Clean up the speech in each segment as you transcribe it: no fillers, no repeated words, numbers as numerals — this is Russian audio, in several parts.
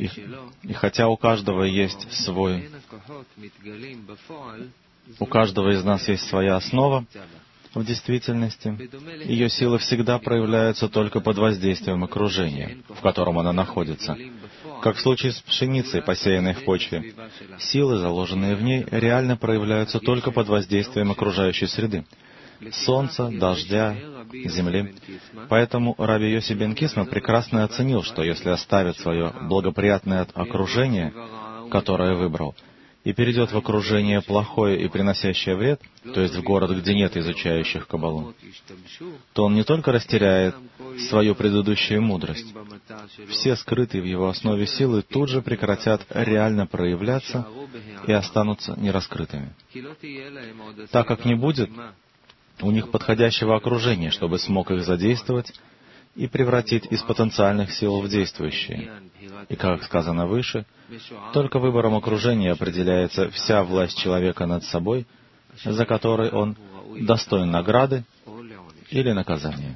И хотя у каждого есть у каждого из нас есть своя основа, в действительности ее силы всегда проявляются только под воздействием окружения, в котором она находится. Как в случае с пшеницей, посеянной в почве, силы, заложенные в ней, реально проявляются только под воздействием окружающей среды — солнца, дождя, земли. Поэтому Раби Йоси бен Кисма прекрасно оценил, что если оставит свое благоприятное окружение, которое выбрал, и перейдет в окружение плохое и приносящее вред, то есть в город, где нет изучающих Каббалу, то он не только растеряет свою предыдущую мудрость, все скрытые в его основе силы тут же прекратят реально проявляться и останутся нераскрытыми, так как не будет у них подходящего окружения, чтобы смог их задействовать и превратить из потенциальных сил в действующие. И, как сказано выше, только выбором окружения определяется вся власть человека над собой, за которой он достоин награды или наказания.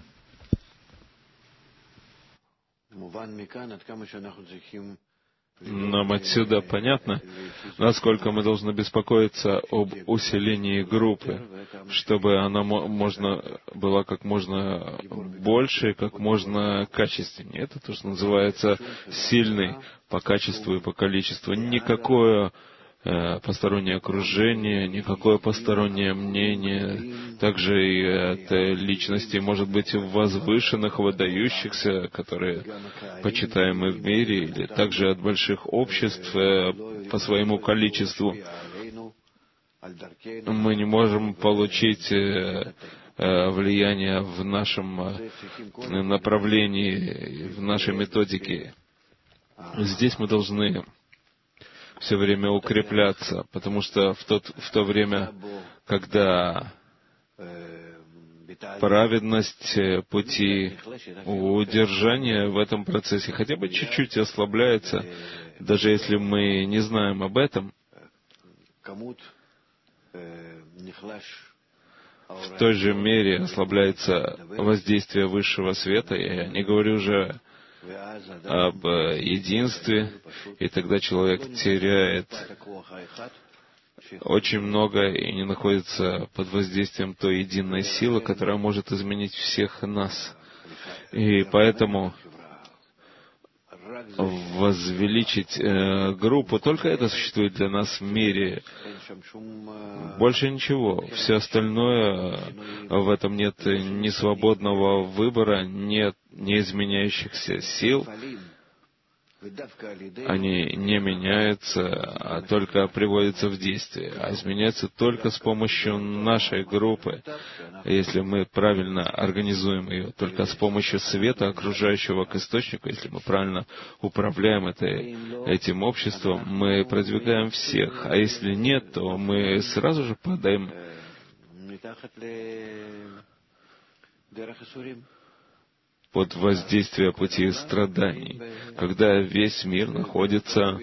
Нам отсюда понятно, насколько мы должны беспокоиться об усилении группы, чтобы она была как можно больше, как можно качественнее. Это то, что называется сильный по качеству и по количеству. Никакое постороннее окружение, никакое постороннее мнение, также и от личностей, может быть, возвышенных, выдающихся, которые почитаемы в мире, или также от больших обществ по своему количеству. Мы не можем получить влияние в нашем направлении, в нашей методике. Здесь мы должны все время укрепляться, потому что в то время, когда праведность пути удержания в этом процессе хотя бы чуть-чуть ослабляется, даже если мы не знаем об этом, в той же мере ослабляется воздействие высшего света. Я не говорю уже об единстве, и тогда человек теряет очень много и не находится под воздействием той единой силы, которая может изменить всех нас. И поэтому возвеличить группу, только это существует для нас в мире. Больше ничего. Все остальное, в этом нет ни свободного выбора, нет неизменяющихся сил. Они не меняются, а только приводятся в действие, а изменяются только с помощью нашей группы, если мы правильно организуем ее, только с помощью света, окружающего к источнику, если мы правильно управляем этим обществом, мы продвигаем всех, а если нет, то мы сразу же падаем под воздействие пути страданий, когда весь мир находится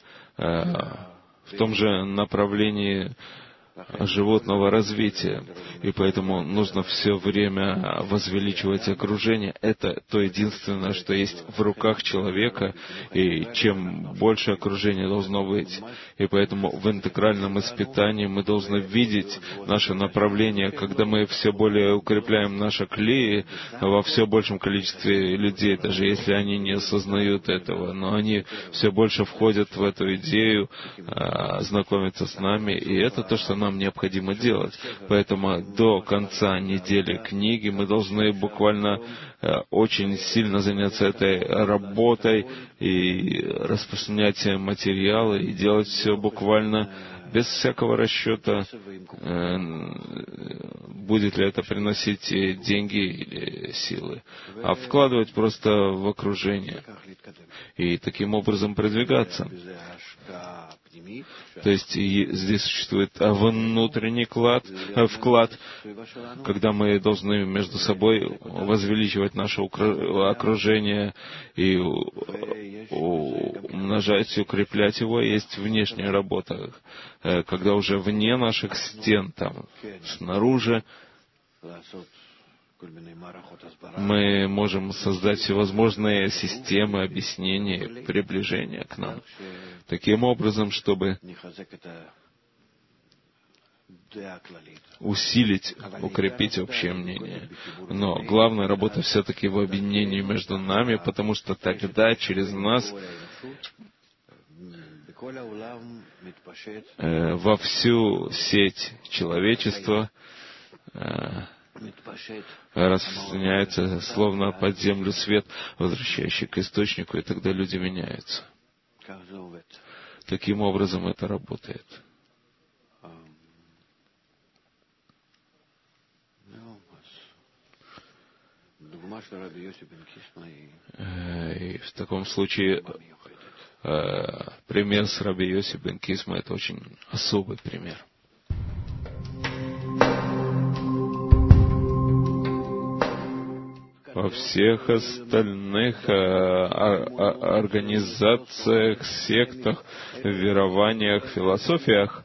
в том же направлении животного развития, и поэтому нужно все время возвеличивать окружение. Это то единственное, что есть в руках человека, и чем больше окружение должно быть. И поэтому в интегральном испытании мы должны видеть наше направление, когда мы все более укрепляем наши клеи во все большем количестве людей, даже если они не осознают этого, но они все больше входят в эту идею, знакомятся с нами, и это то, что нам необходимо делать. Поэтому до конца недели книги мы должны буквально очень сильно заняться этой работой и распространять материалы, и делать все буквально без всякого расчета, будет ли это приносить деньги или силы, а вкладывать просто в окружение и таким образом продвигаться. То есть здесь существует внутренний вклад, когда мы должны между собой возвеличивать наше окружение и умножать и укреплять его. Есть внешняя работа, когда уже вне наших стен, там, снаружи, мы можем создать всевозможные системы объяснения, приближения к нам, таким образом, чтобы усилить, укрепить общее мнение. Но главная работа все-таки в объединении между нами, потому что тогда через нас во всю сеть человечества распространяется, словно под землю свет, возвращающий к источнику, и тогда люди меняются. Таким образом это работает. И в таком случае пример с Раби Йоси бен Кисма — это очень особый пример. Во всех остальных организациях, сектах, верованиях, философиях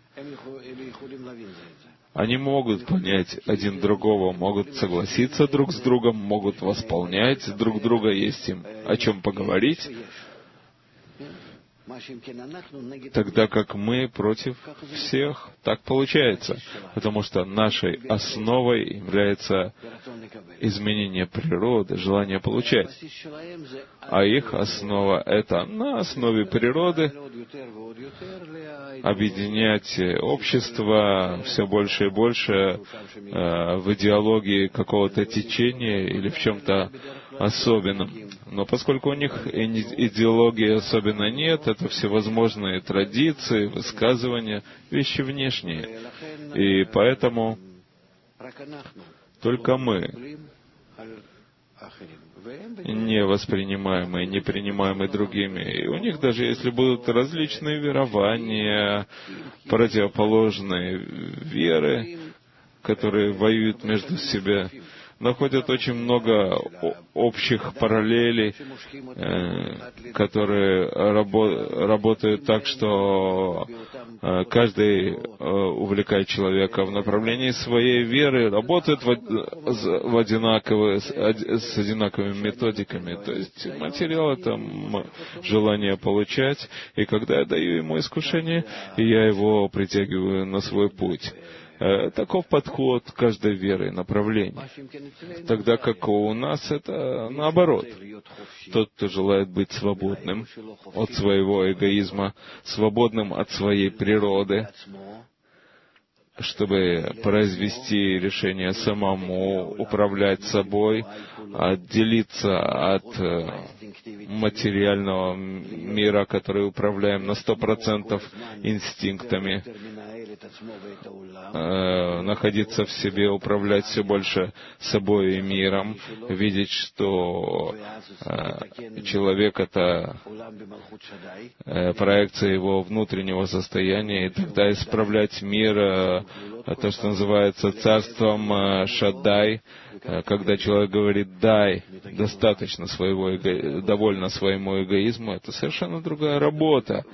они могут понять один другого, могут согласиться друг с другом, могут восполнять друг друга, есть им о чем поговорить, тогда как мы против всех. Так получается, потому что нашей основой является изменение природы, желание получать. А их основа — это на основе природы объединять общество все больше и больше в идеологии какого-то течения или в чем-то особенном. Но поскольку у них идеологии особенно нет, это всевозможные традиции, высказывания, вещи внешние. И поэтому только мы, не воспринимаемые, не принимаемые другими. И у них даже если будут различные верования, противоположные веры, которые воюют между собой, находят очень много общих параллелей, которые работают так, что каждый увлекает человека в направлении своей веры, работает с одинаковыми методиками. То есть материал — это желание получать, и когда я даю ему искушение, я его притягиваю на свой путь. Таков подход каждой веры и направления. Тогда как у нас это наоборот. Тот, кто желает быть свободным от своего эгоизма, свободным от своей природы, чтобы произвести решение самому, управлять собой, отделиться от материального мира, который управляем на 100% инстинктами, находиться в себе, управлять все больше собой и миром, видеть, что человек — это проекция его внутреннего состояния, и тогда исправлять мир, то, что называется царством Шаддай, когда человек говорит «дай», достаточно довольно своему эгоизму, это совершенно другая работа.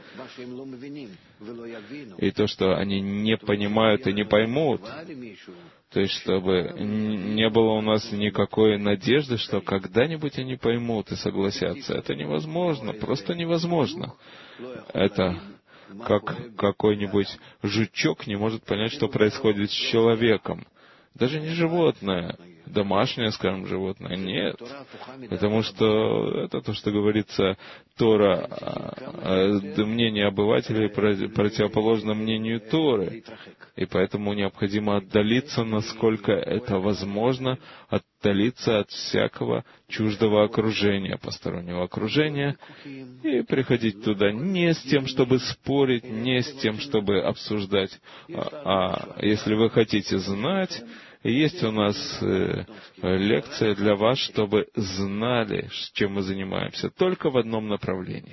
И то, что они не понимают и не поймут, то есть, чтобы не было у нас никакой надежды, что когда-нибудь они поймут и согласятся. Это невозможно, просто невозможно. Это как какой-нибудь жучок не может понять, что происходит с человеком. Даже не животное, домашнее, скажем, животное, нет. Потому что это то, что говорится Тора, мнение обывателей противоположно мнению Торы. И поэтому необходимо отдалиться, насколько это возможно, отдалиться от всякого чуждого окружения, постороннего окружения, и приходить туда не с тем, чтобы спорить, не с тем, чтобы обсуждать, а если вы хотите знать, есть у нас лекция для вас, чтобы знали, чем мы занимаемся, только в одном направлении.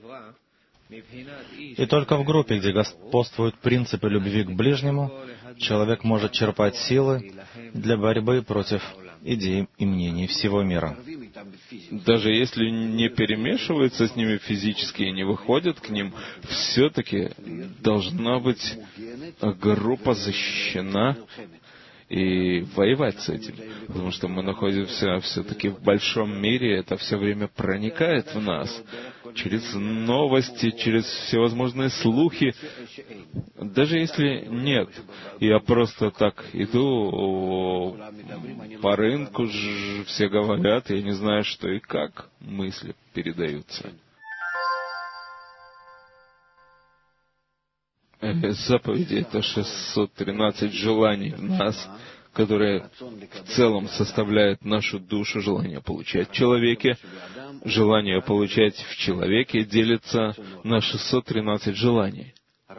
И только в группе, где господствуют принципы любви к ближнему, человек может черпать силы для борьбы против идей и мнений всего мира. Даже если не перемешиваются с ними физически и не выходят к ним, все-таки должна быть группа защищена и воевать с этим. Потому что мы находимся все-таки в большом мире, это все время проникает в нас. Через новости, через всевозможные слухи. Даже если нет, я просто так иду по рынку, все говорят, я не знаю, что и как мысли передаются. Заповеди — это 613 желаний в нас, которые в целом составляют нашу душу. Желание получать в человеке, желание получать в человеке делится на 613 желаний.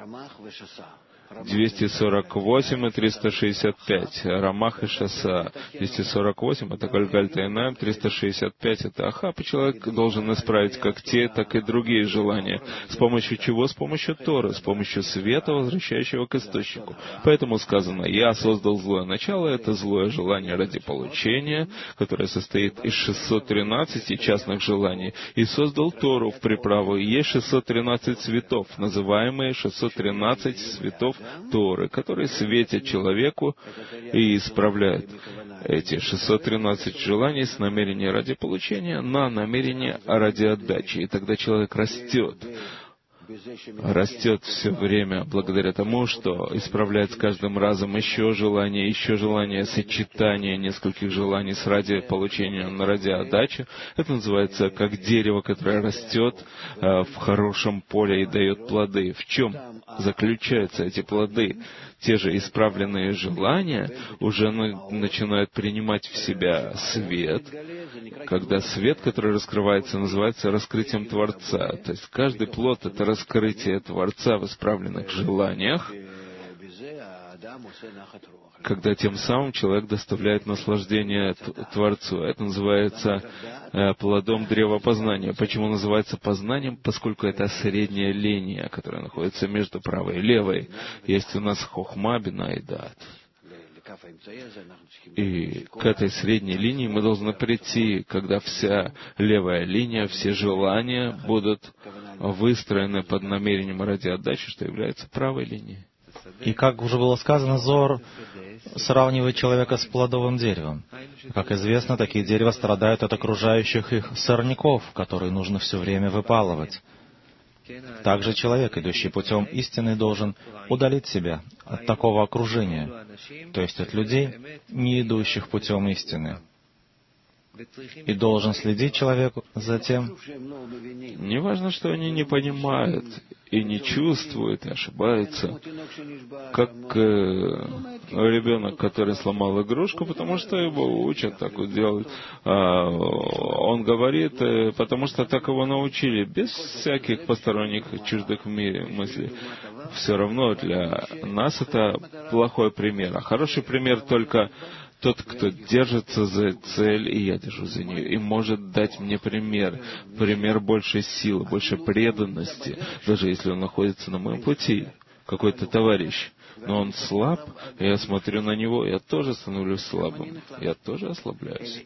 248 и 365. Рамах и Шаса. 248 — это Гальгальта Инаим, 365 — это Ахаб. И человек должен исправить как те, так и другие желания. С помощью чего? С помощью Торы, с помощью света, возвращающего к источнику. Поэтому сказано: «Я создал злое начало», это злое желание ради получения, которое состоит из 613 частных желаний, и создал Тору в приправу. И есть 613 цветов, называемые 613 цветов Торы, которые светят человеку и исправляют эти 613 желаний с намерения ради получения на намерение ради отдачи. И тогда человек растет все время благодаря тому, что исправляет с каждым разом еще желание сочетания нескольких желаний с ради получения на ради отдачи. Это называется как дерево, которое растет в хорошем поле и дает плоды. В чем заключаются эти плоды? Те же исправленные желания уже начинают принимать в себя свет, когда свет, который раскрывается, называется раскрытием Творца. То есть каждый плод — это раскрытие Творца в исправленных желаниях, когда тем самым человек доставляет наслаждение Творцу. Это называется плодом древа познания. Почему называется познанием? Поскольку это средняя линия, которая находится между правой и левой. Есть у нас хохма, бина и дат. И к этой средней линии мы должны прийти, когда вся левая линия, все желания будут выстроены под намерением ради отдачи, что является правой линией. И как уже было сказано, Зоар сравнивает человека с плодовым деревом. Как известно, такие дерева страдают от окружающих их сорняков, которые нужно все время выпалывать. Также человек, идущий путем истины, должен удалить себя от такого окружения, то есть от людей, не идущих путем истины. И должен следить человеку за тем. Не важно, что они не понимают и не чувствуют, и ошибаются. Как ребенок, который сломал игрушку, потому что его учат так вот делать. Он говорит, потому что так его научили, без всяких посторонних чуждых в мире мыслей. Все равно для нас это плохой пример. А хороший пример только тот, кто держится за цель, и я держусь за нее, и может дать мне пример большей силы, большей преданности, даже если он находится на моем пути, какой-то товарищ. Но он слаб, и я смотрю на него, я тоже становлюсь слабым, я тоже ослабляюсь.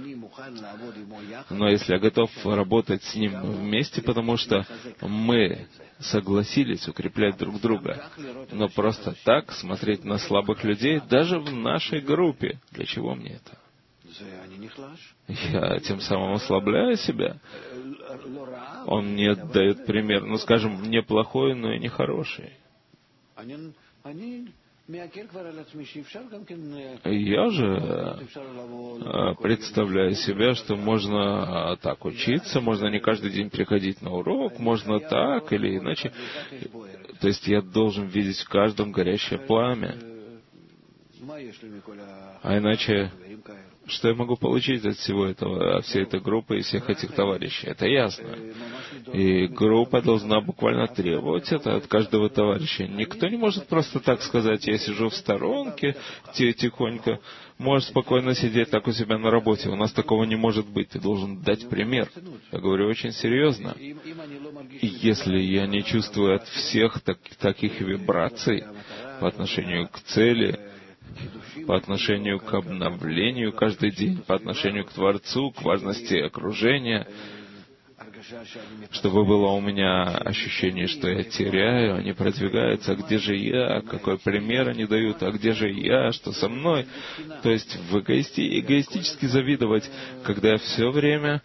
Но если я готов работать с ним вместе, потому что мы согласились укреплять друг друга, но просто так смотреть на слабых людей, даже в нашей группе, для чего мне это? Я тем самым ослабляю себя. Он мне дает пример, скажем, не плохой, но и не хороший. Я же представляю себе, что можно так учиться, можно не каждый день приходить на урок, можно так или иначе. То есть я должен видеть в каждом горящее пламя. А иначе, что я могу получить от всего этого, от всей этой группы и всех этих товарищей? Это ясно. И группа должна буквально требовать это от каждого товарища. Никто не может просто так сказать: я сижу в сторонке, тихонько, можешь спокойно сидеть так у себя на работе. У нас такого не может быть. Ты должен дать пример. Я говорю очень серьезно. И если я не чувствую от всех таких вибраций по отношению к цели, по отношению к обновлению каждый день, по отношению к Творцу, к важности окружения, чтобы было у меня ощущение, что я теряю, они продвигаются, а где же я, какой пример они дают, а где же я, что со мной. То есть эгоистически завидовать, когда я все время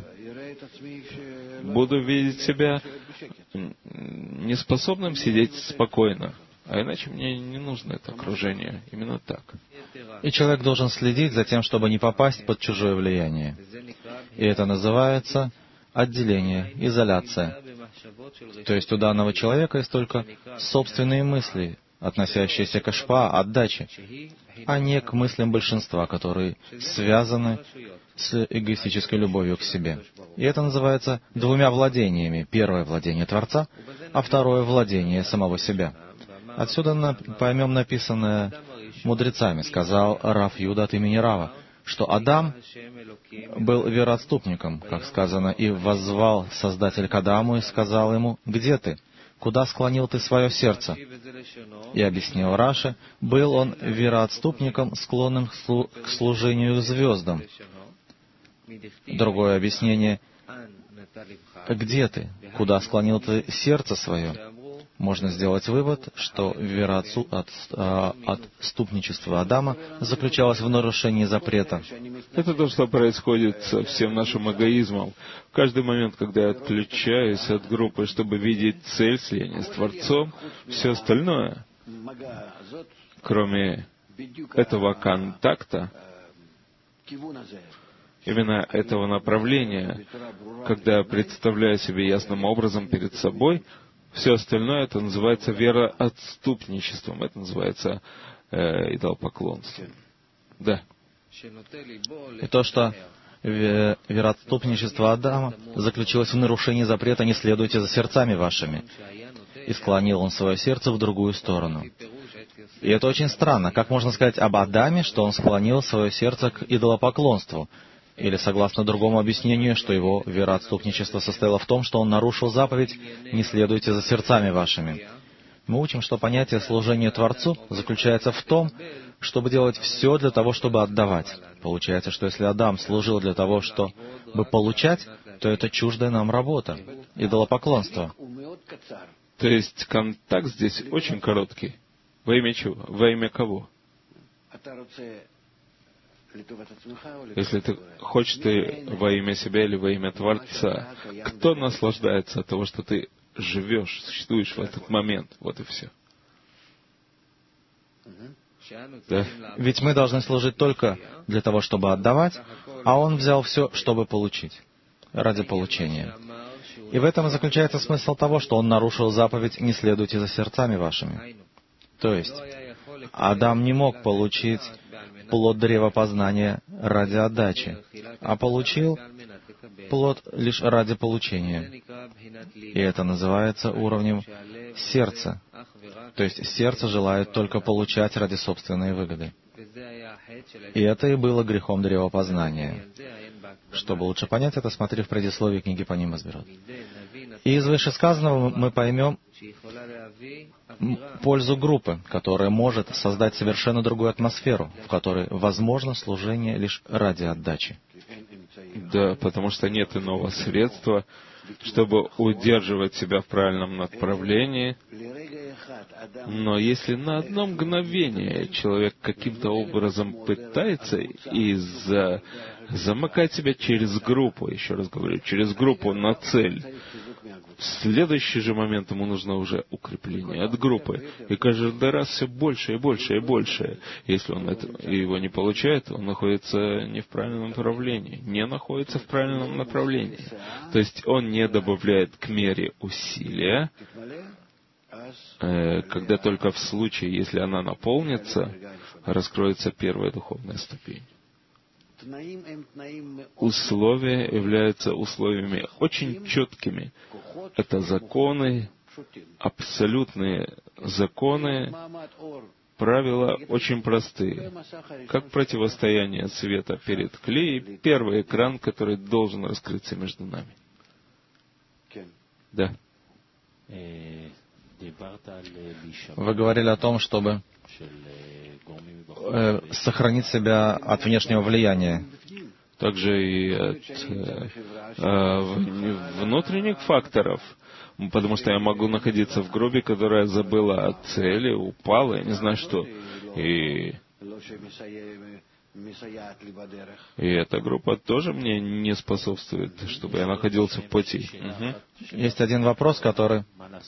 буду видеть себя неспособным сидеть спокойно. А иначе мне не нужно это окружение. Именно так. И человек должен следить за тем, чтобы не попасть под чужое влияние. И это называется отделение, изоляция. То есть у данного человека есть только собственные мысли, относящиеся к ашпа, отдаче, а не к мыслям большинства, которые связаны с эгоистической любовью к себе. И это называется двумя владениями. Первое — владение Творца, а второе — владение самого себя. Отсюда поймем написанное мудрецами, сказал Рав Юда от имени Рава, что Адам был вероотступником, как сказано, и воззвал Создатель к Адаму и сказал ему: «Где ты? Куда склонил ты свое сердце?» И объяснил Раши, был он вероотступником, склонным к служению звездам. Другое объяснение: «Где ты? Куда склонил ты сердце свое?» Можно сделать вывод, что отступничество Адама заключалось в нарушении запрета. Это то, что происходит со всем нашим эгоизмом. В каждый момент, когда я отключаюсь от группы, чтобы видеть цель слияния с Творцом, все остальное, кроме этого контакта, именно этого направления, когда я представляю себе ясным образом перед собой, все остальное, это называется вероотступничеством, это называется идолопоклонством. Да. И то, что вероотступничество Адама заключилось в нарушении запрета «не следуйте за сердцами вашими», и склонил он свое сердце в другую сторону. И это очень странно. Как можно сказать об Адаме, что он склонил свое сердце к идолопоклонству? Или, согласно другому объяснению, что его вероотступничество состояло в том, что он нарушил заповедь «не следуйте за сердцами вашими». Мы учим, что понятие служения Творцу заключается в том, чтобы делать все для того, чтобы отдавать. Получается, что если Адам служил для того, чтобы получать, то это чуждая нам работа, идолопоклонство. То есть контакт здесь очень короткий. Во имя чего? Во имя кого? Если ты хочешь ты во имя себя или во имя Творца, кто наслаждается от того, что ты живешь, существуешь в этот момент? Вот и все. Да? Ведь мы должны служить только для того, чтобы отдавать, а он взял все, чтобы получить, ради получения. И в этом и заключается смысл того, что он нарушил заповедь «не следуйте за сердцами вашими». То есть, Адам не мог получить плод древа познания ради отдачи, а получил плод лишь ради получения. И это называется уровнем сердца. То есть сердце желает только получать ради собственной выгоды. И это и было грехом древопознания. Чтобы лучше понять это, смотри в предисловии книги Паним Асбирот. И из вышесказанного мы поймем пользу группы, которая может создать совершенно другую атмосферу, в которой возможно служение лишь ради отдачи. Да, потому что нет иного средства, чтобы удерживать себя в правильном направлении. Но если на одно мгновение человек каким-то образом пытается замыкать себя через группу, еще раз говорю, через группу на цель, в следующий же момент ему нужно уже укрепление от группы. И каждый раз все больше и больше и больше. Если он его не получает, он находится не в правильном направлении. Не находится в правильном направлении. То есть он не добавляет к мере усилия, когда только в случае, если она наполнится, раскроется первая духовная ступень. Условия являются условиями очень четкими. Это законы, абсолютные законы, правила очень простые. Как противостояние света перед клеем, первый экран, который должен раскрыться между нами. Да. Вы говорили о том, чтобы сохранить себя от внешнего влияния. также и от внутренних факторов, потому что я могу находиться в группе, которая забыла о цели, упала, я не знаю что, и эта группа тоже мне не способствует, чтобы я находился в пути. Есть один вопрос, который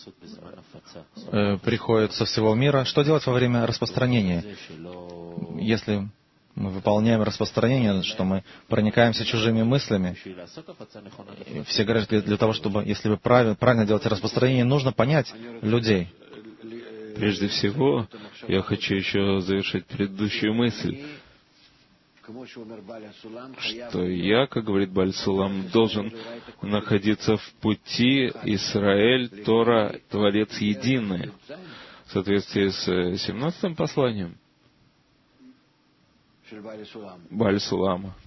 приходит со всего мира. Что делать во время распространения? Если мы выполняем распространение, что мы проникаемся чужими мыслями. И все говорят, для того, чтобы, если вы правильно делаете распространение, нужно понять людей. Прежде всего, я хочу еще завершить предыдущую мысль, что я, как говорит Бааль Сулам, должен находиться в пути Исраэль, Тора, Творец единый, в соответствии с 17-м посланием Бааль Сулама.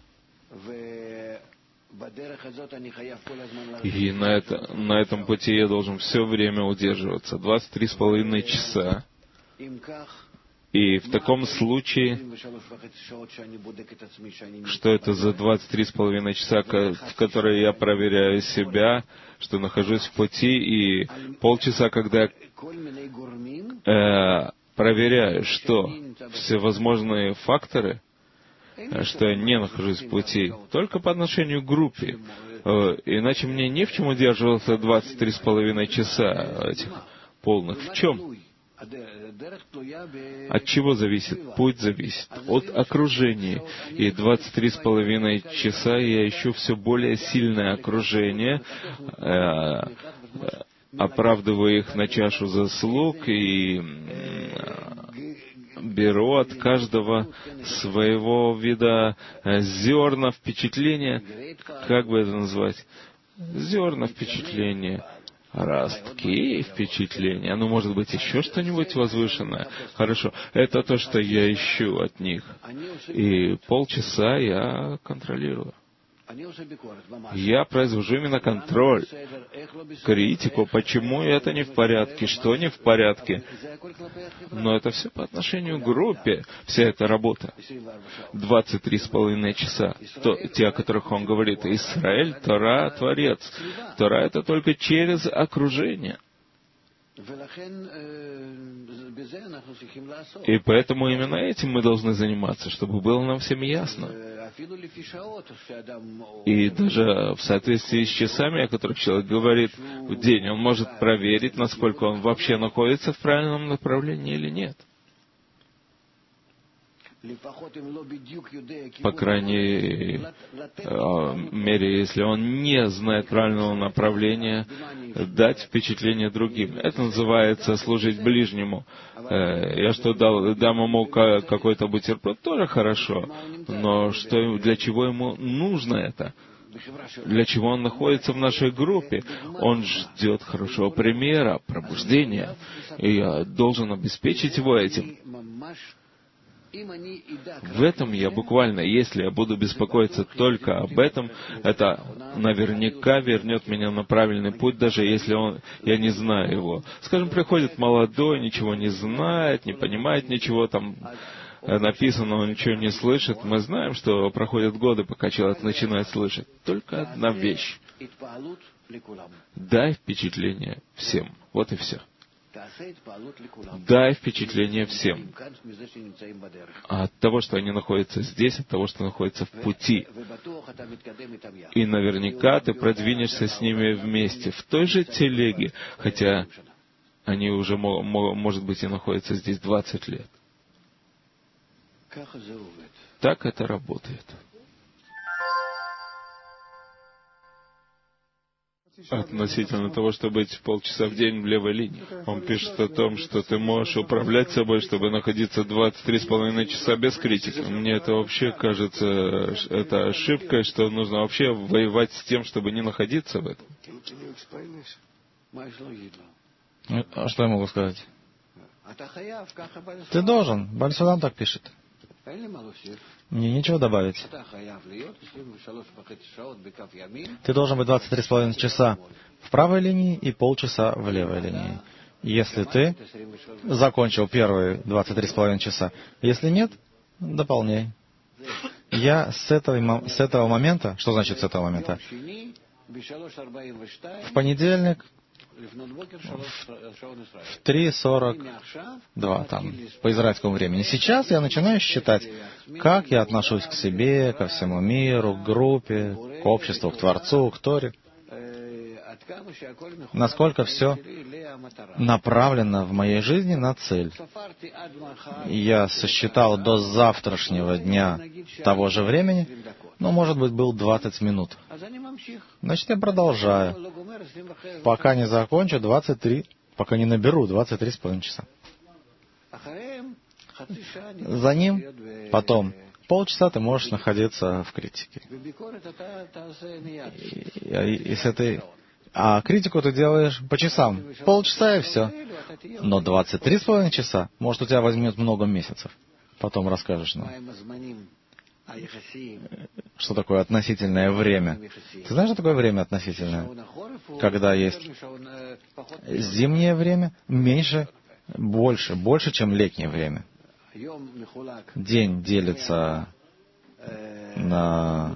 И на этом пути я должен все время удерживаться. 23,5 часа. И в таком случае, что это за 23,5 часа, в которые я проверяю себя, что нахожусь в пути, и полчаса, когда я проверяю, что всевозможные факторы, что я не нахожусь в пути, только по отношению к группе. Иначе мне не в чем удерживаться 23,5 часа этих полных. В чем? От чего зависит? Путь зависит от окружения. И 23,5 часа я ищу все более сильное окружение, оправдываю их на чашу заслуг и беру от каждого своего вида зерна впечатления, как бы это назвать? Зерна впечатления. Ростки впечатления. Ну, может быть, еще что-нибудь возвышенное. Хорошо. Это то, что я ищу от них. И полчаса я контролирую. Я произвожу именно контроль, критику, почему это не в порядке, что не в порядке. Но это все по отношению к группе, вся эта работа. 23,5 часа. Те, о которых он говорит, Исраэль, Тора, Творец. Тора — это только через окружение. И поэтому именно этим мы должны заниматься, чтобы было нам всем ясно. И даже в соответствии с часами, о которых человек говорит в день, он может проверить, насколько он вообще находится в правильном направлении или нет. По крайней мере, если он не знает правильного направления, дать впечатление другим. Это называется служить ближнему. Я что, дам ему какой-то бутерброд, тоже хорошо. Но для чего ему нужно это? Для чего он находится в нашей группе? Он ждет хорошего примера, пробуждения. И я должен обеспечить его этим. В этом я буквально, если я буду беспокоиться только об этом, это наверняка вернет меня на правильный путь, даже если я не знаю его. Скажем, приходит молодой, ничего не знает, не понимает ничего, там написано, он ничего не слышит. Мы знаем, что проходят годы, пока человек начинает слышать. Только одна вещь. Дай впечатление всем. Вот и все. Дай впечатление всем от того, что они находятся здесь, от того, что находятся в пути. И наверняка ты продвинешься с ними вместе, в той же телеге, хотя они уже, может быть, и находятся здесь 20 лет. Так это работает. Относительно того, чтобы быть полчаса в день в левой линии. Он пишет о том, что ты можешь управлять собой, чтобы находиться 23,5 часа без критики. Мне это вообще кажется, это ошибкой, что нужно вообще воевать с тем, чтобы не находиться в этом. А что я могу сказать? Ты должен. Бааль Сулам так пишет. Мне нечего добавить. Ты должен быть 23,5 часа в правой линии и полчаса в левой линии. Если ты закончил первые 23,5 часа. Если нет, дополняй. Я с этого момента, что значит с этого момента? В понедельник в 3:42 там, по израильскому времени. Сейчас я начинаю считать, как я отношусь к себе, ко всему миру, к группе, к обществу, к Творцу, к Торе. Насколько все направлено в моей жизни на цель. Я сосчитал до завтрашнего дня того же времени, но, может быть, был 20 минут. Значит, я продолжаю, пока не закончу 23, пока не наберу 23,5 часа. За ним потом полчаса ты можешь находиться в критике. И с этой... А критику ты делаешь по часам. Полчаса и все. Но 23,5 часа, может, у тебя возьмет много месяцев. Потом расскажешь нам. Что такое относительное время? Ты знаешь, что такое время относительное? Когда есть зимнее время, больше, чем летнее время. День делится на...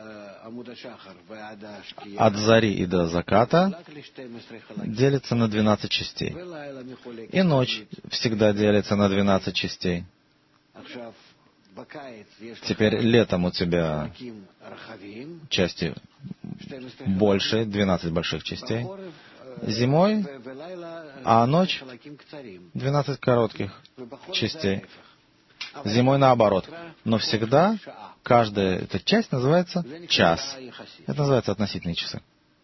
от зари и до заката делится на 12 частей. И ночь всегда делится на 12 частей. Теперь летом у тебя части больше, 12 больших частей. Зимой, а ночь 12 коротких частей. Зимой наоборот. Но всегда каждая эта часть называется час. Это называется относительные часы.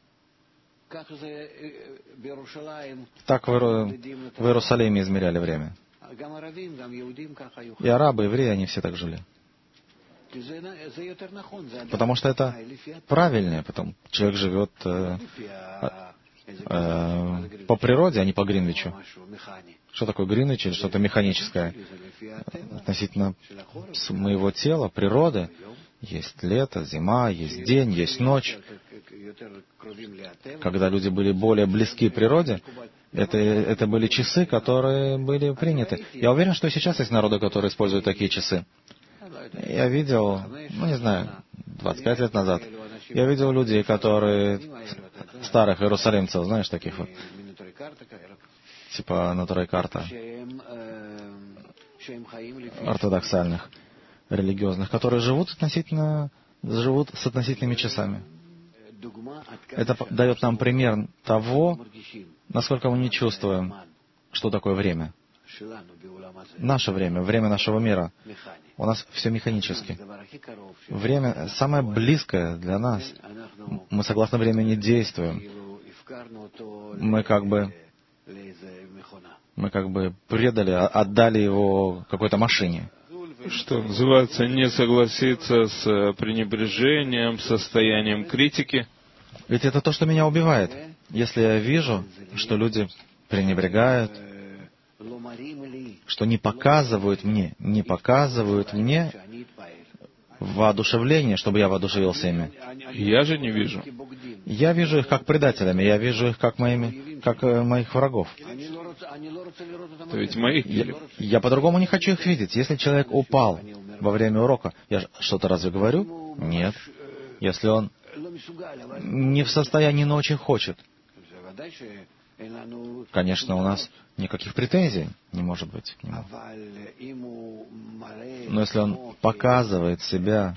Так в Иерусалиме измеряли время. И арабы, и евреи, они все так жили. Потому что это правильнее. Потом человек живет по природе, а не по Гринвичу. Что такое Гринвич или что-то механическое? Относительно моего тела, природы, есть лето, зима, есть день, есть ночь. Когда люди были более близки к природе, это были часы, которые были приняты. Я уверен, что и сейчас есть народы, которые используют такие часы. Я видел, 25 лет назад, я видел людей, которые, старых иерусалимцев, знаешь, таких вот, типа Натурой Карта, ортодоксальных, религиозных, которые живут с относительными часами. Это дает нам пример того, насколько мы не чувствуем, что такое время. Наше время, время нашего мира. У нас все механически. Время самое близкое для нас. Мы согласно времени действуем. Мы как бы предали, отдали его какой-то машине. Что называется, не согласиться с пренебрежением, состоянием критики. Ведь это то, что меня убивает. Если я вижу, что люди пренебрегают, что не показывают мне воодушевление, чтобы я воодушевился ими. Я же не вижу. Я вижу их как предателями, я вижу их как моих врагов. Это ведь моих келим. Я по-другому не хочу их видеть. Если человек упал во время урока, я что-то разве говорю? Нет. Если он не в состоянии, но очень хочет, конечно, у нас никаких претензий не может быть к нему. Но если он показывает себя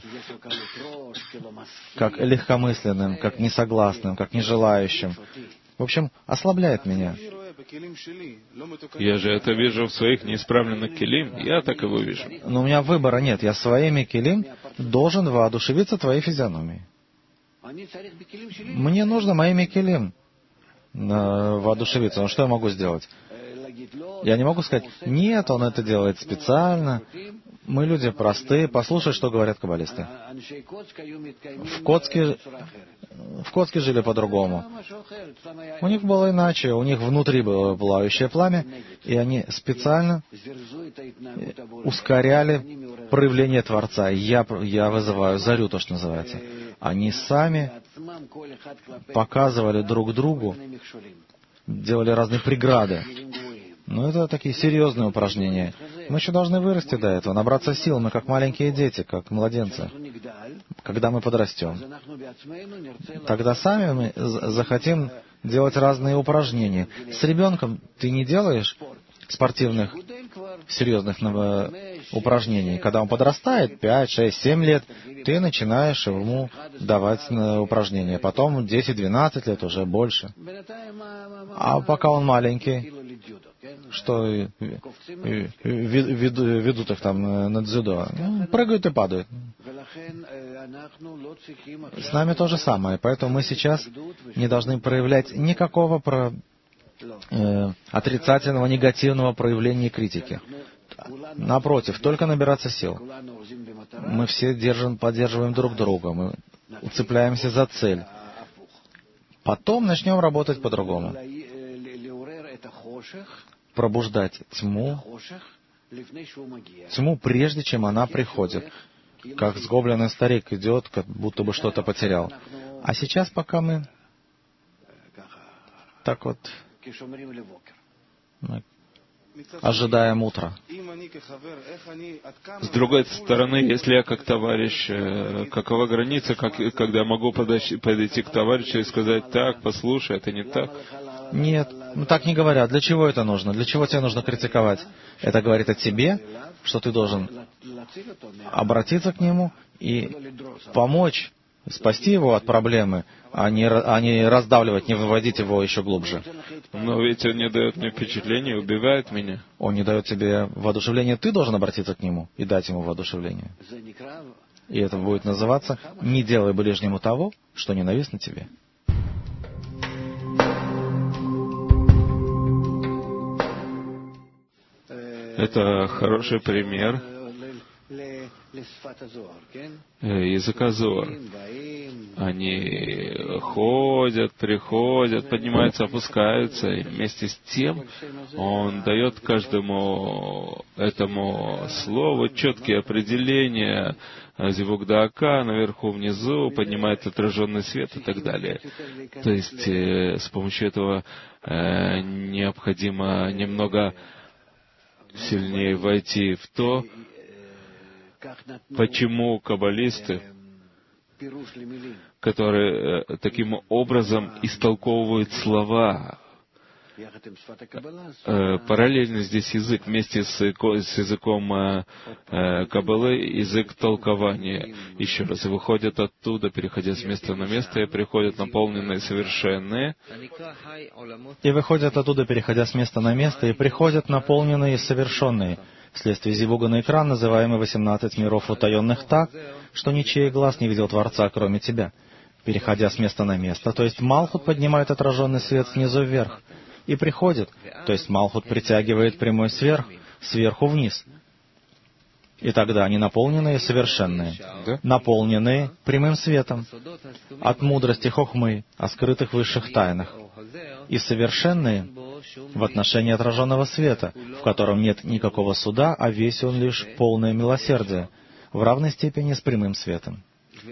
как легкомысленным, как несогласным, как нежелающим, в общем, ослабляет меня. Я же это вижу в своих неисправленных келим, я так его вижу. Но у меня выбора нет. Я своими келим должен воодушевиться твоей физиономией. Мне нужно моими келим воодушевиться. Но что я могу сделать? Я не могу сказать, нет, он это делает специально. Мы люди простые, послушай, что говорят каббалисты. В Коцке жили по-другому. У них было иначе, у них внутри было пылающее пламя, и они специально ускоряли проявление Творца. Я вызываю зарю, то, что называется. Они сами показывали друг другу, делали разные преграды. Но это такие серьезные упражнения. Мы еще должны вырасти до этого, набраться сил. Мы как маленькие дети, как младенцы. Когда мы подрастем, тогда сами мы захотим делать разные упражнения. С ребенком ты не делаешь спортивных, серьезных упражнений. Когда он подрастает, 5, 6, 7 лет, ты начинаешь ему давать упражнения. Потом 10, 12 лет, уже больше. А пока он маленький, что ведут их там на дзюдо? Прыгают и падают. С нами то же самое. Поэтому мы сейчас не должны проявлять никакого отрицательного, негативного проявления критики. Напротив, только набираться сил. Мы все поддерживаем друг друга, мы уцепляемся за цель. Потом начнем работать по-другому. Пробуждать тьму, прежде чем она приходит. Как сгобленный старик идет, как будто бы что-то потерял. А сейчас, пока мы так вот мы ожидаем утра. С другой стороны, если я как товарищ, какова граница, когда могу подойти к товарищу и сказать: так, послушай, это не так? Нет, так не говорят. Для чего это нужно? Для чего тебе нужно критиковать? Это говорит о тебе, что ты должен обратиться к нему и помочь, спасти его от проблемы, а не раздавливать, не выводить его еще глубже. Но ведь он не дает мне впечатления, убивает меня. Он не дает тебе воодушевления, ты должен обратиться к нему и дать ему воодушевление. И это будет называться «Не делай ближнему того, что ненавистно тебе». Это хороший пример языка Зоар. Они ходят, приходят, поднимаются, опускаются, и вместе с тем он дает каждому этому слову четкие определения, зивук даака, наверху, внизу, поднимает отраженный свет и так далее. То есть с помощью этого необходимо немного сильнее войти в то, почему каббалисты, которые таким образом истолковывают слова, параллельно здесь язык, вместе с языком Каббалы, язык толкования. Еще раз, и выходят оттуда, переходя с места на место, и приходят наполненные совершенные. И выходят оттуда, переходя с места на место, и приходят наполненные и совершенные. Вследствие зивуга на экран, называемый 18 миров утаенных так, что ничей глаз не видел Творца, кроме тебя. Переходя с места на место, то есть Малхут поднимает отраженный свет снизу вверх. И приходит, то есть Малхут притягивает прямой сверху вниз. И тогда они наполненные и совершенные, наполненные прямым светом, от мудрости хохмы, о скрытых высших тайнах, и совершенные в отношении отраженного света, в котором нет никакого суда, а весь он лишь полное милосердие, в равной степени с прямым светом.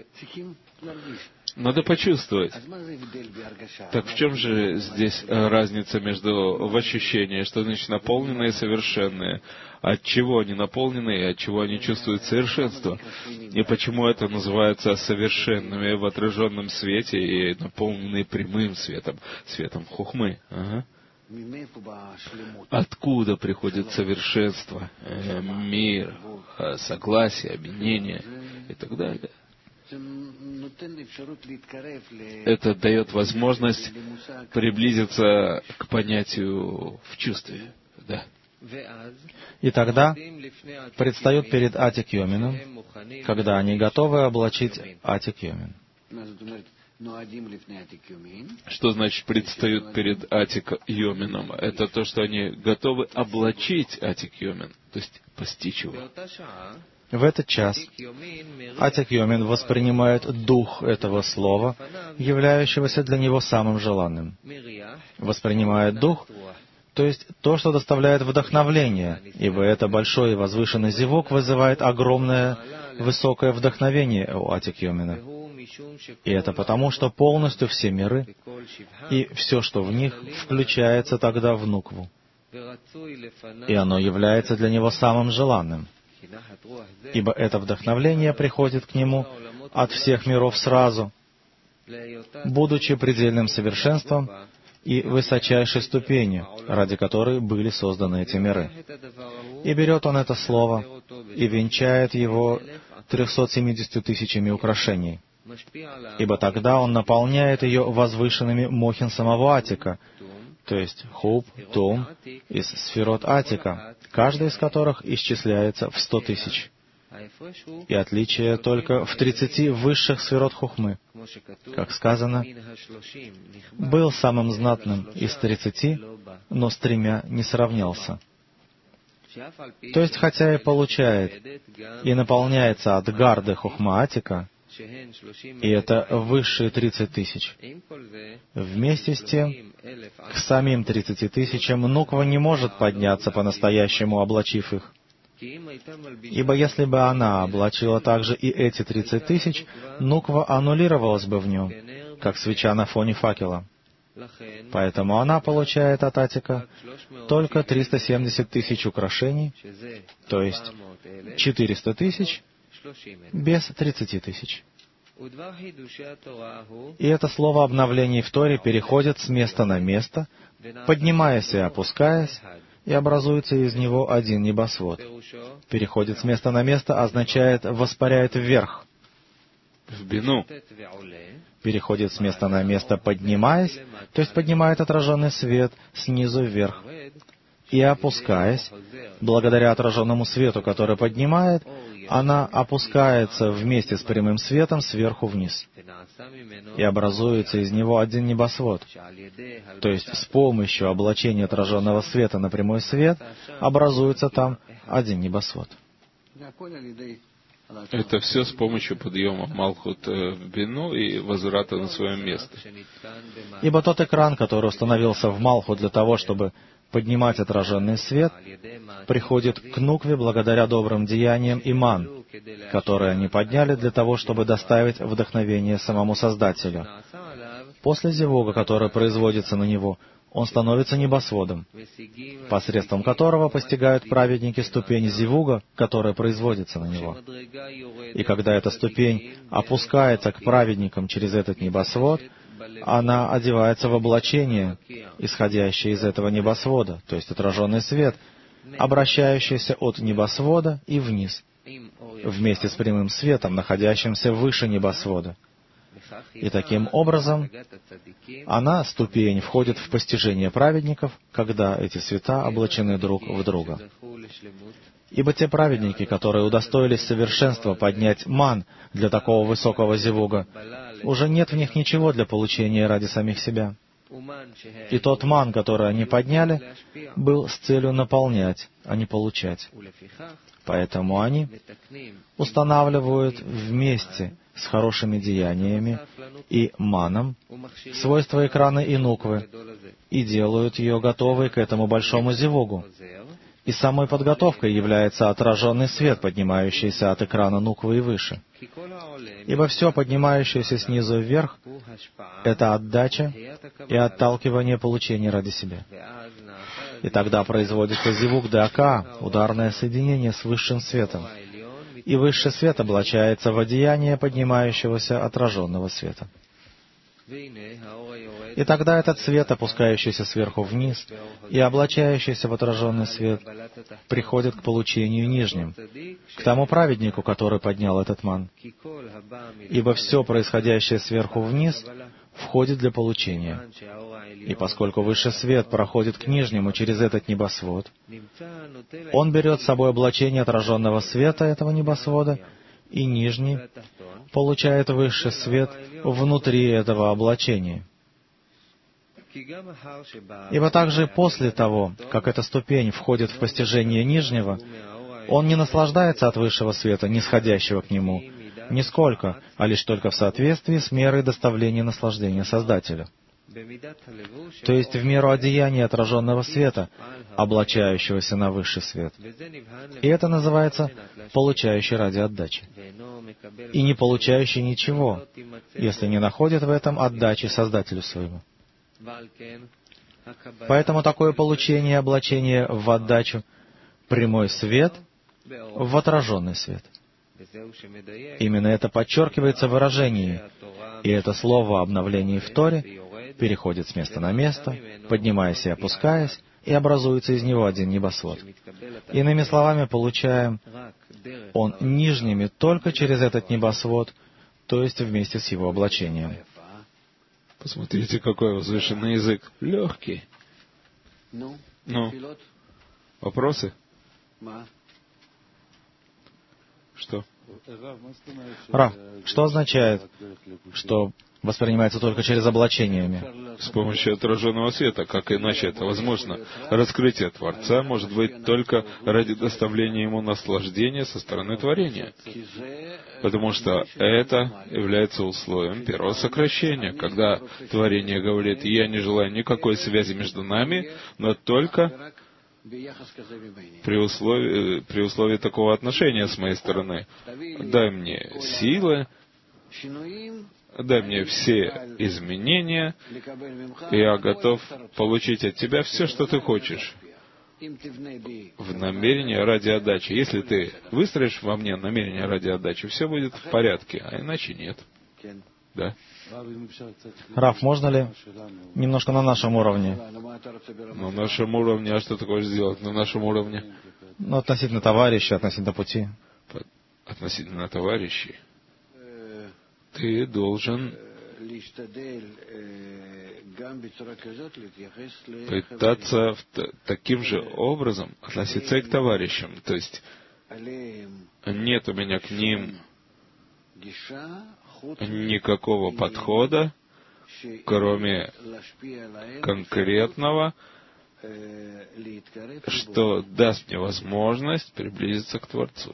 Надо почувствовать. Так в чем же здесь разница в ощущении, что значит наполненные и совершенные? От чего они наполнены и от чего они чувствуют совершенство? И почему это называется совершенными в отраженном свете и наполненные прямым светом, светом хохмы? Ага. Откуда приходит совершенство, мир, согласие, объединение и так далее? Это дает возможность приблизиться к понятию в чувстве. Да. И тогда предстают перед Атик Йомином, когда они готовы облачить Атик Йомин. Что значит предстают перед Атик Йомином? Это то, что они готовы облачить Атик Йомин, то есть постичь его. В этот час Атик Йомин воспринимает дух этого слова, являющегося для него самым желанным. Воспринимает дух, то есть то, что доставляет вдохновление, ибо это большой и возвышенный зивук вызывает огромное, высокое вдохновение у Атик Йомина. И это потому, что полностью все миры и все, что в них, включается тогда в нукву. и оно является для него самым желанным, ибо это вдохновление приходит к нему от всех миров сразу, будучи предельным совершенством и высочайшей ступенью, ради которой были созданы эти миры. И берет он это слово и венчает его 370 тысячами украшений, ибо тогда он наполняет ее возвышенными мохин самого Атика, то есть Хуб, Тум, из сферот Атика, каждый из которых исчисляется в 100 тысяч. И отличие только в 30 высших сферот Хухмы. Как сказано, был самым знатным из 30, но с 3 не сравнялся. То есть, хотя и получает, и наполняется от гарды Хухма Атика, и это высшие 30 тысяч. Вместе с тем, к самим 30 тысячам Нуква не может подняться по-настоящему, облачив их. Ибо если бы она облачила также и эти 30 тысяч, Нуква аннулировалась бы в нем, как свеча на фоне факела. Поэтому она получает от Атика только 370 тысяч украшений, то есть 400 тысяч без 30 тысяч. И это слово обновлений в Торе переходит с места на место, поднимаясь и опускаясь, и образуется из него один небосвод. Переходит с места на место означает «воспаряет вверх». В бину. Переходит с места на место, поднимаясь, то есть поднимает отраженный свет снизу вверх. И опускаясь, благодаря отраженному свету, который поднимает, она опускается вместе с прямым светом сверху вниз. И образуется из него один небосвод. То есть с помощью облачения отраженного света на прямой свет образуется там один небосвод. Это все с помощью подъема Малхут в бину и возврата на свое место. Ибо тот экран, который установился в Малхут для того, чтобы поднимать отраженный свет, приходит к Нукве благодаря добрым деяниям иман, которые они подняли для того, чтобы доставить вдохновение самому Создателю. После зевуга, который производится на него, он становится небосводом, посредством которого постигают праведники ступень зевуга, которая производится на него. И когда эта ступень опускается к праведникам через этот небосвод, она одевается в облачение, исходящее из этого небосвода, то есть отраженный свет, обращающийся от небосвода и вниз, вместе с прямым светом, находящимся выше небосвода. И таким образом она, ступень, входит в постижение праведников, когда эти света облачены друг в друга. Ибо те праведники, которые удостоились совершенства поднять ман для такого высокого зевуга, уже нет в них ничего для получения ради самих себя. И тот ман, который они подняли, был с целью наполнять, а не получать. Поэтому они устанавливают вместе с хорошими деяниями и маном свойства экрана и нуквы и делают ее готовой к этому большому зевугу. И самой подготовкой является отраженный свет, поднимающийся от экрана нуквы и выше. Ибо все, поднимающееся снизу вверх, это отдача и отталкивание получения ради себя. И тогда производится зевук дака, ударное соединение с высшим светом. И высший свет облачается в одеяние поднимающегося отраженного света. И тогда этот свет, опускающийся сверху вниз и облачающийся в отраженный свет, приходит к получению нижним, к тому праведнику, который поднял этот ман. Ибо все, происходящее сверху вниз, входит для получения. И поскольку высший свет проходит к нижнему через этот небосвод, он берет с собой облачение отраженного света этого небосвода, и нижний получает высший свет внутри этого облачения. Ибо также после того, как эта ступень входит в постижение нижнего, он не наслаждается от высшего света, нисходящего к нему, нисколько, а лишь только в соответствии с мерой доставления наслаждения Создателю. То есть в меру одеяния отраженного света, облачающегося на высший свет. И это называется «получающий ради отдачи». И не получающий ничего, если не находит в этом отдачи Создателю своему. Поэтому такое получение и облачение в отдачу — прямой свет в отраженный свет. Именно это подчеркивается в выражении, и это слово обновление в Торе переходит с места на место, поднимаясь и опускаясь, и образуется из него один небосвод. Иными словами, получаем он нижними только через этот небосвод, то есть вместе с его облачением. Посмотрите, какой возвышенный язык. Легкий. Ну, вопросы? Что? Рав, что означает, что воспринимается только через облачениями? С помощью отраженного света. Как иначе это возможно? Раскрытие Творца может быть только ради доставления ему наслаждения со стороны творения. Потому что это является условием первого сокращения, когда творение говорит: «Я не желаю никакой связи между нами, но только при условии такого отношения с моей стороны. Дай мне силы, дай мне все изменения, и я готов получить от тебя все, что ты хочешь, в намерении ради отдачи. Если ты выстроишь во мне намерение ради отдачи, все будет в порядке, а иначе нет». Да? Рав, можно ли немножко на нашем уровне? На нашем уровне, а что ты хочешь сделать на нашем уровне? Ну, относительно товарища, относительно пути. Относительно товарищей. Ты должен пытаться таким же образом относиться и к товарищам. То есть нет у меня к ним никакого подхода, кроме конкретного, что даст мне возможность приблизиться к Творцу.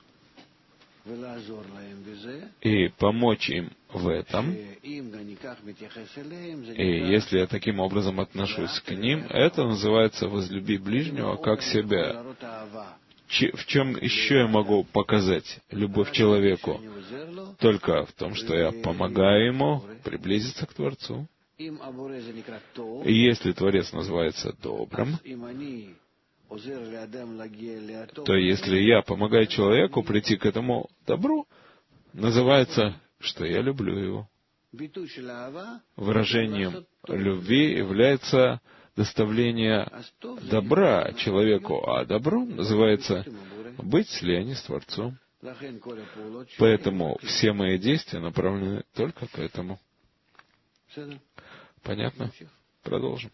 И помочь им в этом. И если я таким образом отношусь к ним, это называется «возлюби ближнего как себя». В чем еще я могу показать любовь к человеку? Только в том, что я помогаю ему приблизиться к Творцу. И если Творец называется добрым, то если я помогаю человеку прийти к этому добру, называется, что я люблю его. Выражением любви является доставление добра человеку, а добром называется быть в слиянии с Творцом. Поэтому все мои действия направлены только к этому. Понятно? Продолжим.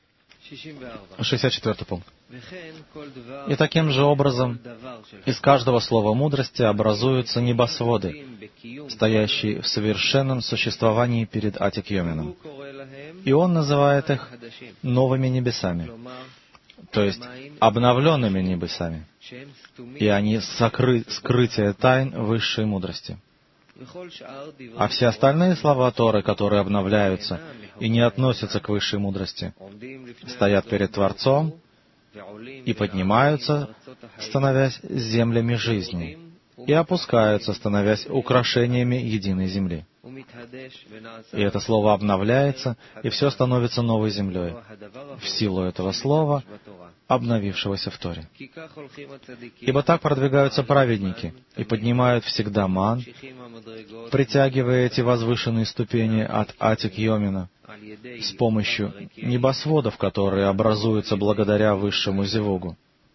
64 пункт. И таким же образом из каждого слова мудрости образуются небосводы, стоящие в совершенном существовании перед Атик Йомином. И он называет их новыми небесами, то есть обновленными небесами. И они скрытие тайн высшей мудрости. А все остальные слова Торы, которые обновляются и не относятся к высшей мудрости, стоят перед Творцом и поднимаются, становясь землями жизни, и опускаются, становясь украшениями единой земли. И это слово обновляется, и все становится новой землей, в силу этого слова, обновившегося в Торе. Ибо так продвигаются праведники и поднимают всегда ман, притягивая эти возвышенные ступени от Атик Йомина с помощью небосводов, которые образуются благодаря высшему зевугу.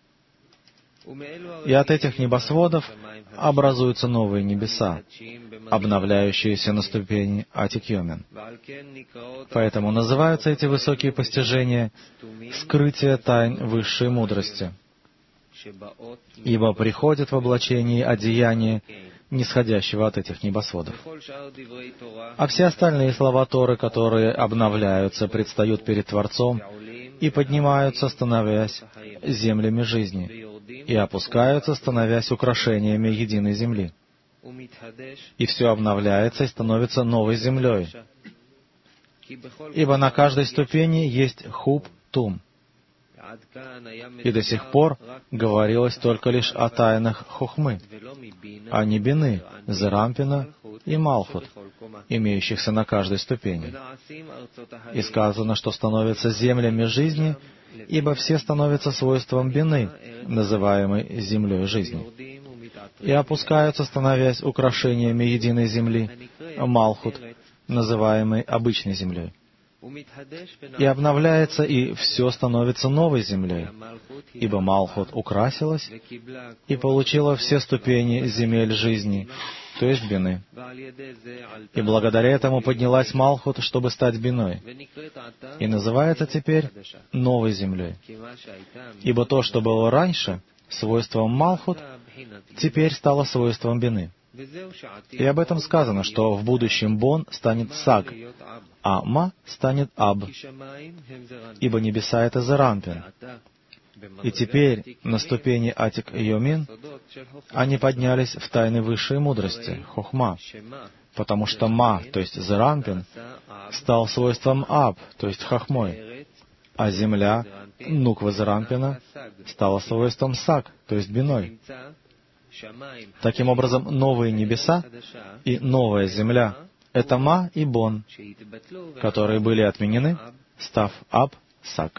И от этих небосводов образуются новые небеса, обновляющиеся на ступени Атик Йомин. Поэтому называются эти высокие постижения «скрытие тайн высшей мудрости», ибо приходит в облачении одеяния, нисходящего от этих небосводов. А все остальные слова Торы, которые обновляются, предстают перед Творцом и поднимаются, становясь землями жизни, и опускаются, становясь украшениями единой земли. И все обновляется и становится новой землей. Ибо на каждой ступени есть хуб-тум. И до сих пор говорилось только лишь о тайнах хохмы, а не бины, зерампина и малхут, имеющихся на каждой ступени. И сказано, что становятся землями жизни, ибо все становятся свойством бины, называемой землей жизни, и опускаются, становясь украшениями единой земли, малхут, называемой обычной землей. И обновляется, и все становится новой землей, ибо Малхут украсилась и получила все ступени земель жизни, то есть бины. И благодаря этому поднялась Малхут, чтобы стать биной, и называется теперь новой землей. Ибо то, что было раньше свойством Малхут, теперь стало свойством бины. И об этом сказано, что в будущем Бон станет Саг, а Ма станет Аб, ибо небеса — это Зерампин. И теперь на ступени Атик и Йомин они поднялись в тайны высшей мудрости, Хохма, потому что Ма, то есть Зерампин, стал свойством Аб, то есть Хохмой, а земля, Нуква Зерампина, стала свойством Саг, то есть Биной. Таким образом, новые небеса и новая земля — это Ма и Бон, которые были отменены, став Аб, Саг.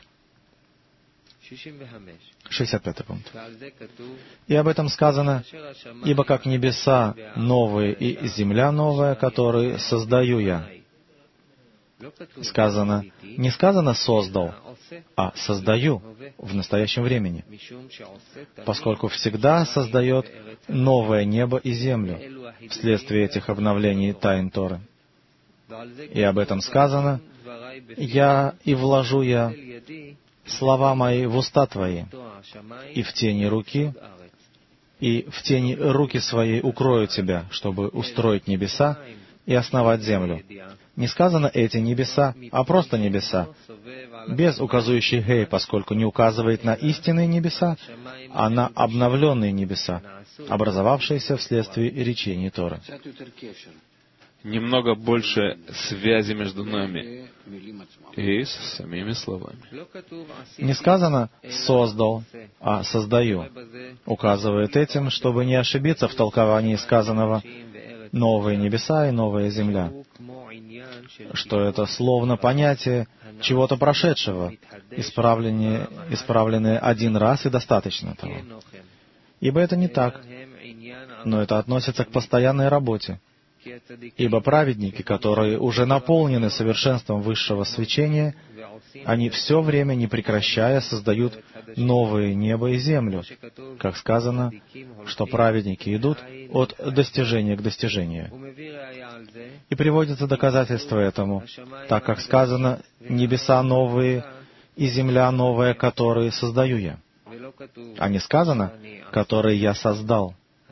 65 пункт. И об этом сказано: «Ибо как небеса новые и земля новая, которые создаю я». Сказано, не сказано «создал», а «создаю» в настоящем времени, поскольку всегда создает новое небо и землю вследствие этих обновлений тайн Торы. И об этом сказано: «Я и вложу я слова мои в уста твои, и в тени руки, и в тени руки своей укрою тебя, чтобы устроить небеса и основать землю». Не сказано «эти небеса», а просто небеса, без указующей «гей», поскольку не указывает на истинные небеса, а на обновленные небеса, образовавшиеся вследствие речений Торы. Немного больше связи между нами и с самими словами. Не сказано «создал», а «создаю», указывает этим, чтобы не ошибиться в толковании сказанного «новые небеса и новая земля», что это словно понятие чего-то прошедшего, исправленное один раз и достаточно того. Ибо это не так, но это относится к постоянной работе. Ибо праведники, которые уже наполнены совершенством высшего свечения, они все время, не прекращая, создают новые небо и землю, как сказано, что праведники идут от достижения к достижению. И приводится доказательство этому, так как сказано «небеса новые и земля новая, которые создаю я», а не сказано «которые я создал».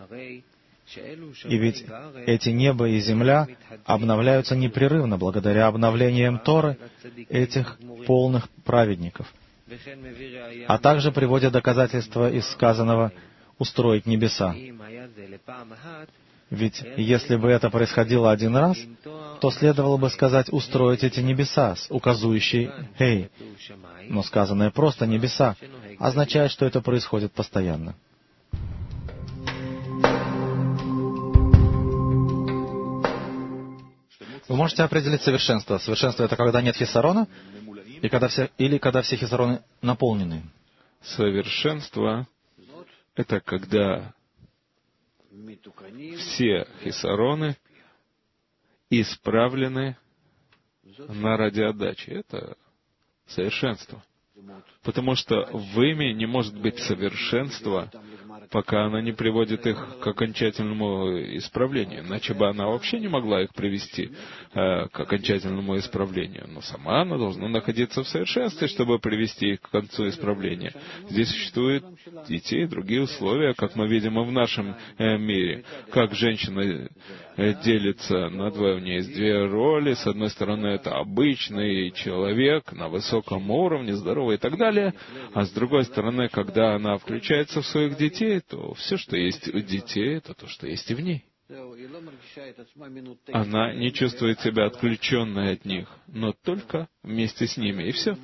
И ведь эти небо и земля обновляются непрерывно благодаря обновлениям Торы этих полных праведников. А также приводят доказательства из сказанного «устроить небеса». Ведь если бы это происходило один раз, то следовало бы сказать «устроить эти небеса» с указующей «гей». Но сказанное просто «небеса» означает, что это происходит постоянно. Вы можете определить совершенство. Совершенство — это когда нет хисарона, или когда все хисароны наполнены? Совершенство — это когда все хисароны исправлены на радиотдаче. Это совершенство. Потому что в ими не может быть совершенства, пока она не приводит их к окончательному исправлению. Иначе бы она вообще не могла их привести к окончательному исправлению. Но сама она должна находиться в совершенстве, чтобы привести их к концу исправления. Здесь существуют и те, и другие условия, как мы видим и в нашем мире. Как женщина делится на двое, у нее есть две роли. С одной стороны, это обычный человек на высоком уровне, здоровый и так далее. А с другой стороны, когда она включается в своих детей, то все, что есть у детей, это то, что есть и в ней. она не чувствует себя отключенной от них, но только вместе с ними, и все.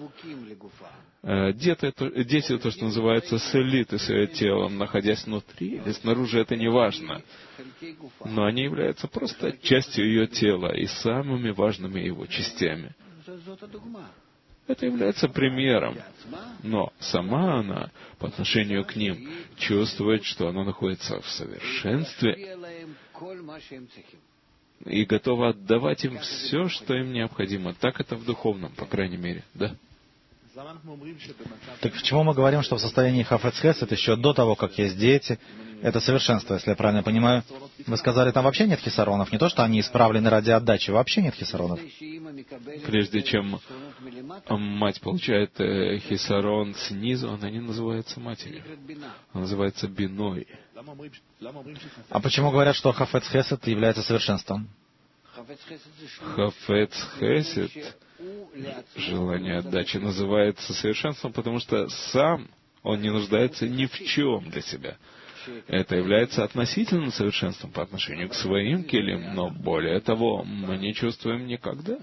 Дети, то, что называется, слиты с ее телом, находясь внутри или снаружи, это не важно. Но они являются просто частью ее тела и самыми важными его частями. Это является примером. Но сама она, по отношению к ним, чувствует, что она находится в совершенстве и готова отдавать им все, что им необходимо. Так это в духовном, по крайней мере, да. Так почему мы говорим, что в состоянии хафец хесед еще до того, как есть дети, это совершенство, если я правильно понимаю? Вы сказали, там вообще нет хисаронов, не то, что они исправлены ради отдачи, вообще нет хисаронов. Прежде чем мать получает хисарон снизу, она не называется матерью, она называется биной. А почему говорят, что хафец хесед является совершенством? Хафец хесед, желание отдачи, называется совершенством, потому что сам он не нуждается ни в чем для себя. Это является относительным совершенством по отношению к своим келим, но более того, мы не чувствуем никогда.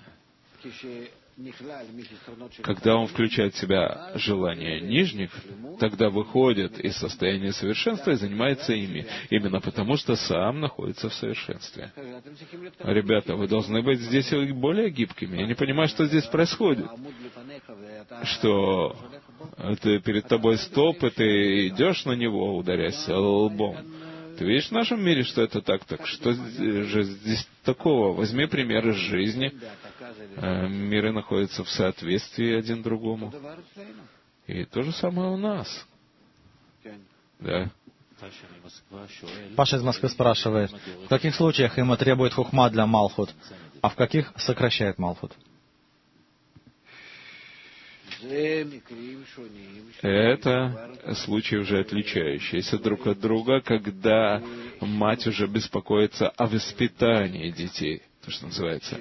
Когда он включает в себя желания нижних, тогда выходит из состояния совершенства и занимается ими, именно потому, что сам находится в совершенстве. Ребята, вы должны быть здесь более гибкими. Я не понимаю, что здесь происходит. Что ты перед тобой столб, и ты идешь на него, ударяясь лбом. Ты видишь в нашем мире, что это так? Так что же здесь такого? Возьми пример из жизни. Миры находятся в соответствии один другому. И то же самое у нас. Да. Паша из Москвы спрашивает, в каких случаях има требует хухма для малхут, а в каких сокращает малхут? Это случаи уже отличающиеся друг от друга, когда мать уже беспокоится о воспитании детей, то, что называется.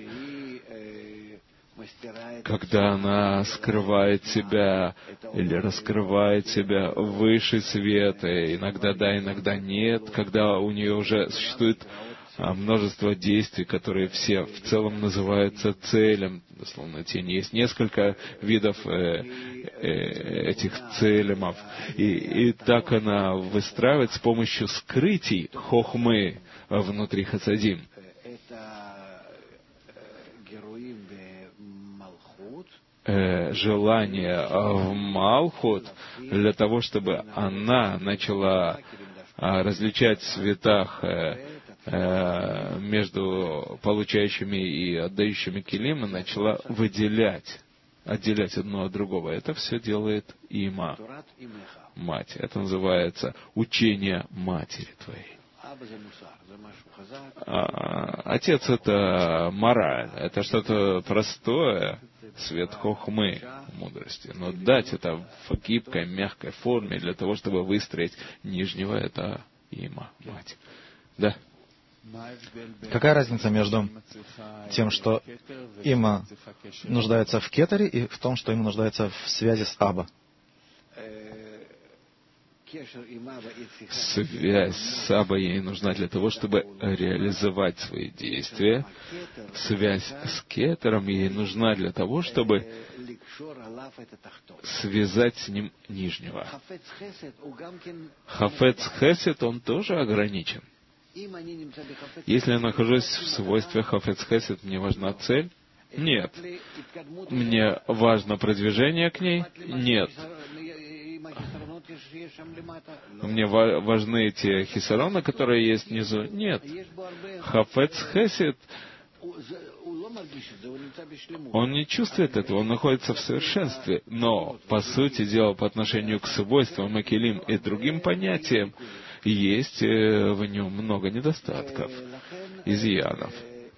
Когда она скрывает себя или раскрывает себя выше света, иногда да, иногда нет, когда у нее уже существует множество действий, которые все в целом называются целем, дословно тени. Есть несколько видов этих целемов. И так она выстраивает с помощью скрытий хохмы внутри хасадим. Желание в Малхут для того, чтобы она начала различать в цветах между получающими и отдающими келим, и начала отделять одно от другого. Это все делает има, мать. Это называется учение матери твоей. Отец — это мораль, это что-то простое, свет хохмы, мудрости. Но дать это в гибкой, мягкой форме для того, чтобы выстроить нижнего, это има, мать. Да. Какая разница между тем, что има нуждается в кетере, и в том, что има нуждается в связи с Аба? Связь с Абой ей нужна для того, чтобы реализовать свои действия. Связь с кетером ей нужна для того, чтобы связать с ним нижнего. Хафец хесед, он тоже ограничен. Если я нахожусь в свойстве хафец хесед, мне важна цель? Нет. Мне важно продвижение к ней? Нет. Мне важны те хисароны, которые есть внизу? Нет. Хафец хесед, он не чувствует этого, он находится в совершенстве. Но, по сути дела, по отношению к свойствам, акелим и другим понятиям, есть в нем много недостатков, изъянов.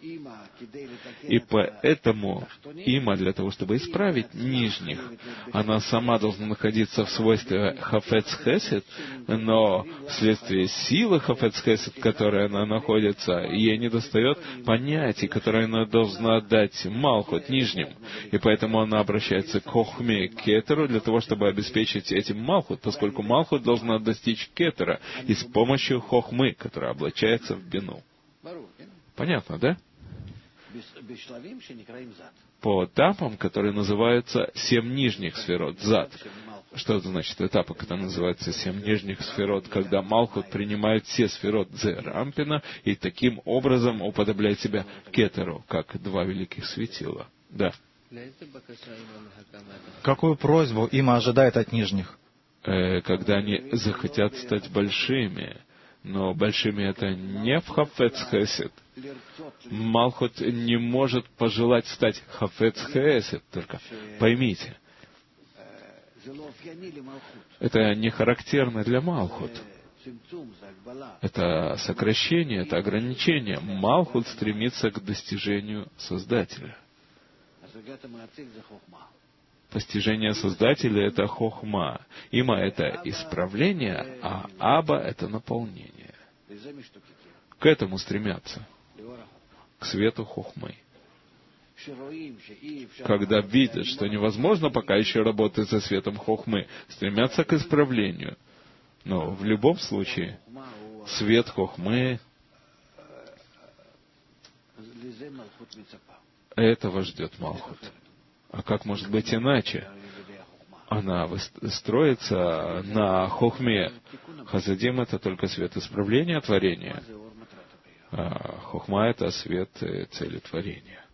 И поэтому има, для того, чтобы исправить нижних, она сама должна находиться в свойстве хафец хесед, но вследствие силы хафец хесед, в которой она находится, ей недостает понятий, которые она должна дать малхут, нижним. И поэтому она обращается к хохме, к кетеру, для того, чтобы обеспечить этим малхут, поскольку малхут должна достичь кетера и с помощью хохмы, которая облачается в бину. Понятно, да? По этапам, которые называются 7 нижних сферот, зад. Что это значит? Этапы, которые называются 7 нижних сферот, когда Малхут принимает все сферот Зеэр Анпина и таким образом уподобляет себя Кетеру, как 2 великих светила. Да. Какую просьбу им ожидает от нижних? Когда они захотят стать большими, но большими это не в Хафец Хесед. Малхут не может пожелать стать Хафец Хесед, только поймите, это не характерно для Малхут. Это сокращение, это ограничение. Малхут стремится к достижению Создателя. Постижение Создателя — это хохма. Има — это исправление, а Аба — это наполнение. К этому стремятся. К свету хохмы. Когда видят, что невозможно пока еще работать со светом хохмы, стремятся к исправлению. Но в любом случае, свет хохмы — этого ждет Малхут. А как может быть иначе? Она строится на хохме. Хасадим — это только свет исправления творения. А хохма — это свет цели творения.